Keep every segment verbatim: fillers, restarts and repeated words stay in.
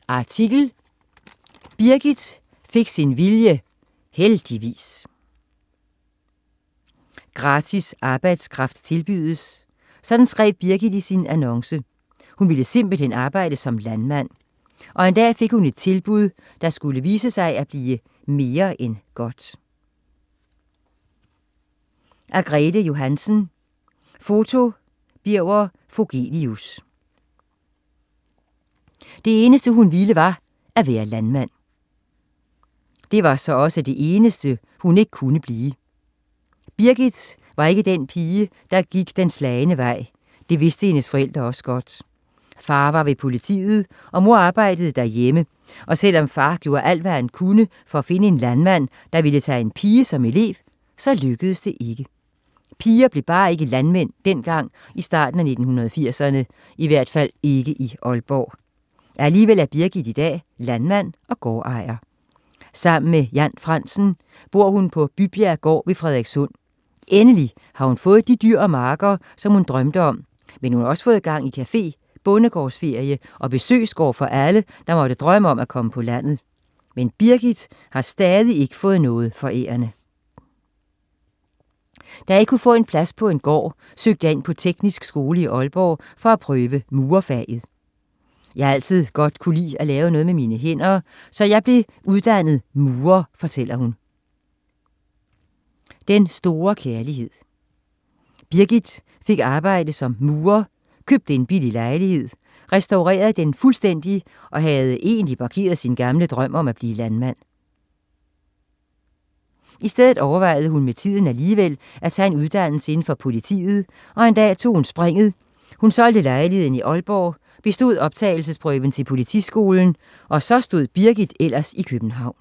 Artikel: Birgit fik sin vilje, heldigvis. Gratis arbejdskraft tilbydes. Sådan skrev Birgit i sin annonce. Hun ville simpelthen arbejde som landmand. Og en dag fik hun et tilbud, der skulle vise sig at blive mere end godt. Af Grete Johansen. Foto: Birger Fogelius. Det eneste hun ville var at være landmand. Det var så også det eneste hun ikke kunne blive. Birgit var ikke den pige, der gik den slagne vej. Det vidste hendes forældre også godt. Far var ved politiet, og mor arbejdede derhjemme. Og selvom far gjorde alt, hvad han kunne for at finde en landmand, der ville tage en pige som elev, så lykkedes det ikke. Piger blev bare ikke landmænd dengang i starten af nitten firserne, i hvert fald ikke i Aalborg. Alligevel er Birgit i dag landmand og gårdejer. Sammen med Jan Fransen bor hun på Bybjerg Gård ved Frederikssund. Endelig har hun fået de dyr og marker, som hun drømte om, men hun har også fået gang i café, bondegårdsferie og besøgsgård for alle, der måtte drømme om at komme på landet. Men Birgit har stadig ikke fået noget forærende. Da jeg ikke kunne få en plads på en gård, søgte jeg ind på Teknisk Skole i Aalborg for at prøve murerfaget. Jeg har altid godt kunne lide at lave noget med mine hænder, så jeg blev uddannet murer, fortæller hun. Den store kærlighed. Birgit fik arbejde som murer, købte en billig lejlighed, restaurerede den fuldstændig og havde egentlig parkeret sin gamle drøm om at blive landmand. I stedet overvejede hun med tiden alligevel at tage en uddannelse inden for politiet, og en dag tog hun springet. Hun solgte lejligheden i Aalborg, bestod optagelsesprøven til politiskolen, og så stod Birgit ellers i København.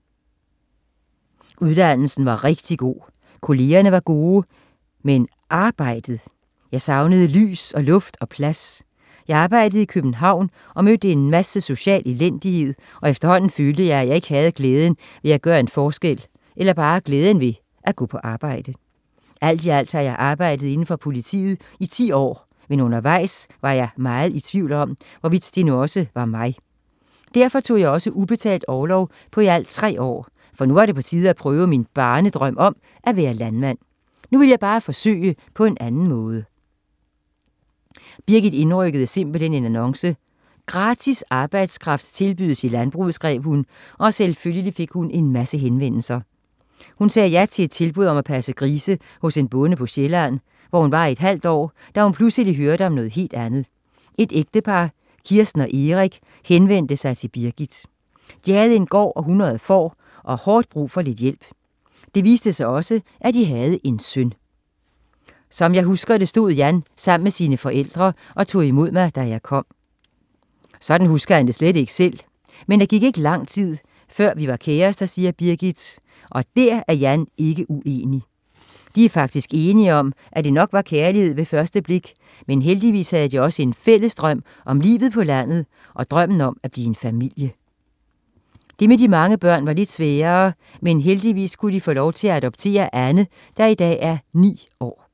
Uddannelsen var rigtig god. Kollegerne var gode, men arbejdet. Jeg savnede lys og luft og plads. Jeg arbejdede i København og mødte en masse social elendighed, og efterhånden følte jeg, at jeg ikke havde glæden ved at gøre en forskel, eller bare glæden ved at gå på arbejde. Alt i alt har jeg arbejdet inden for politiet i ti år, men undervejs var jeg meget i tvivl om, hvorvidt det nu også var mig. Derfor tog jeg også ubetalt orlov på i alt tre år, for nu var det på tide at prøve min barnedrøm om at være landmand. Nu vil jeg bare forsøge på en anden måde. Birgit indrykkede simpelthen en annonce. Gratis arbejdskraft tilbydes i landbruget, skrev hun, og selvfølgelig fik hun en masse henvendelser. Hun sagde ja til et tilbud om at passe grise hos en bonde på Sjælland, hvor hun var i et halvt år, da hun pludselig hørte om noget helt andet. Et ægtepar, Kirsten og Erik, henvendte sig til Birgit. De havde en gård og hundrede får og hårdt brug for lidt hjælp. Det viste sig også, at de havde en søn. Som jeg husker det, stod Jan sammen med sine forældre og tog imod mig, da jeg kom. Sådan husker han det slet ikke selv. Men der gik ikke lang tid, før vi var kærester, siger Birgit. Og der er Jan ikke uenig. De er faktisk enige om, at det nok var kærlighed ved første blik, men heldigvis havde de også en fælles drøm om livet på landet og drømmen om at blive en familie. Det med de mange børn var lidt sværere, men heldigvis kunne de få lov til at adoptere Anne, der i dag er ni år.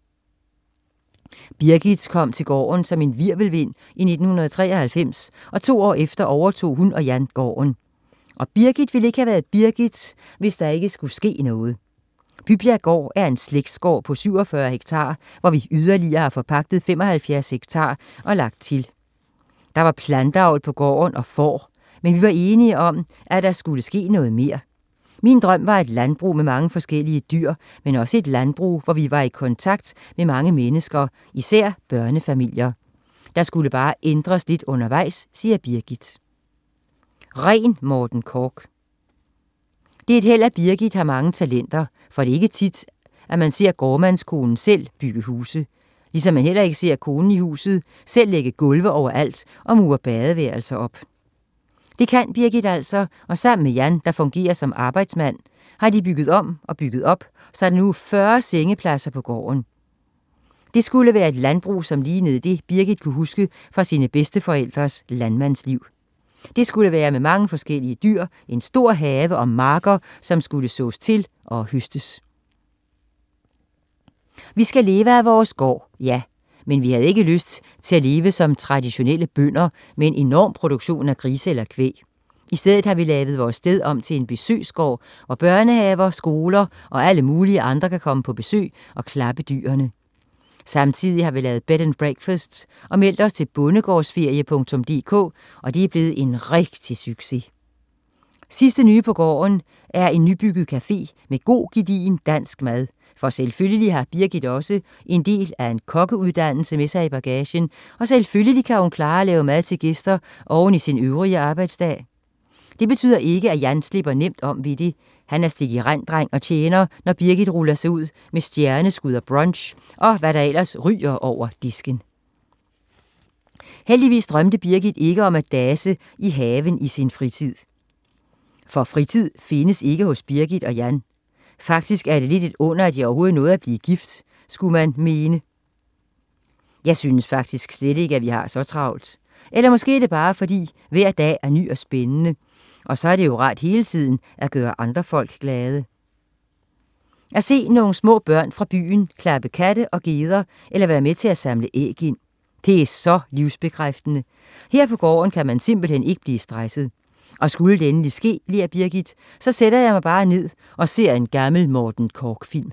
Birgit kom til gården som en hvirvelvind i nitten treoghalvfems, og to år efter overtog hun og Jan gården. Og Birgit ville ikke have været Birgit, hvis der ikke skulle ske noget. Bybjerg Gård er en slægtsgård på syvogfyrre hektar, hvor vi yderligere har forpagtet femoghalvfjerds hektar og lagt til. Der var planteavl på gården og får, men vi var enige om, at der skulle ske noget mere. Min drøm var et landbrug med mange forskellige dyr, men også et landbrug, hvor vi var i kontakt med mange mennesker, især børnefamilier. Der skulle bare ændres lidt undervejs, siger Birgit. Ren Morten Korch. Det er et held, at Birgit har mange talenter, for det er ikke tit, at man ser gårdmandskonen selv bygge huse. Ligesom man heller ikke ser konen i huset selv lægge gulve overalt og mure badeværelser op. Det kan Birgit altså, og sammen med Jan, der fungerer som arbejdsmand, har de bygget om og bygget op, så er der nu fyrre sengepladser på gården. Det skulle være et landbrug, som lignede det, Birgit kunne huske fra sine bedsteforældres landmandsliv. Det skulle være med mange forskellige dyr, en stor have og marker, som skulle sås til og høstes. Vi skal leve af vores gård, ja, Men vi havde ikke lyst til at leve som traditionelle bønder med en enorm produktion af grise eller kvæg. I stedet har vi lavet vores sted om til en besøgsgård, hvor børnehaver, skoler og alle mulige andre kan komme på besøg og klappe dyrene. Samtidig har vi lavet bed and breakfast og meldt os til bondegårdsferie punktum d k, og det er blevet en rigtig succes. Sidste nye på gården er en nybygget café med god gedigen dansk mad. For selvfølgelig har Birgit også en del af en kokkeuddannelse med sig i bagagen, og selvfølgelig kan hun klare at lave mad til gæster oven i sin øvrige arbejdsdag. Det betyder ikke, at Jan slipper nemt om ved det. Han er stik-i-rend-dreng og tjener, når Birgit ruller sig ud med stjerneskud og brunch, og hvad der ellers ryger over disken. Heldigvis drømte Birgit ikke om at dase i haven i sin fritid. For fritid findes ikke hos Birgit og Jan. Faktisk er det lidt et under, at de overhovedet nåede at blive gift, skulle man mene. Jeg synes faktisk slet ikke, at vi har så travlt. Eller måske er det bare, fordi hver dag er ny og spændende. Og så er det jo rart hele tiden at gøre andre folk glade. At se nogle små børn fra byen klappe katte og geder, eller være med til at samle æg ind. Det er så livsbekræftende. Her på gården kan man simpelthen ikke blive stresset. Og skulle det endelig ske, ler Birgit, så sætter jeg mig bare ned og ser en gammel Morten Korch-film.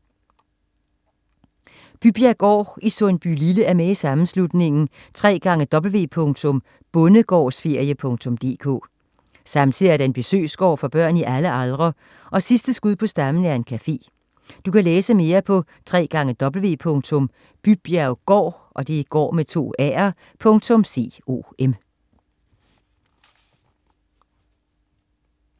Bybjerggård i Sundbylille er med i sammenslutningen w w w punktum bondegårdsferie punktum d k. Samtidig er der en besøgsgård for børn i alle aldre, og sidste skud på stammen er en café. Du kan læse mere på w w w punktum bybjerggård, og det er gård med to a'er, punktum com.